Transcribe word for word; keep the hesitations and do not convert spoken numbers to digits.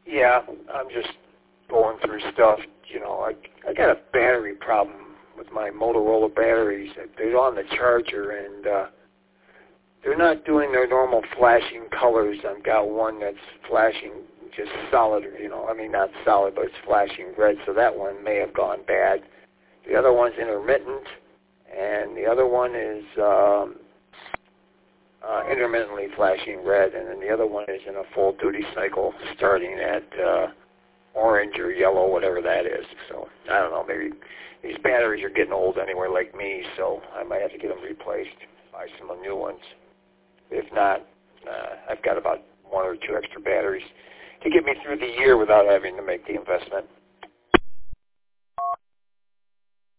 Yeah, I'm just going through stuff. You know, I I got a battery problem with my Motorola batteries. They're on the charger, and uh, they're not doing their normal flashing colors. I've got one that's flashing just solid, you know, I mean not solid, but it's flashing red, so that one may have gone bad. The other one's intermittent, and the other one is um, uh, intermittently flashing red, and then the other one is in a full duty cycle starting at uh, orange or yellow, whatever that is. So I don't know, maybe these batteries are getting old anyway like me, so I might have to get them replaced, buy some new ones. If not, uh, I've got about one or two extra batteries to get me through the year without having to make the investment.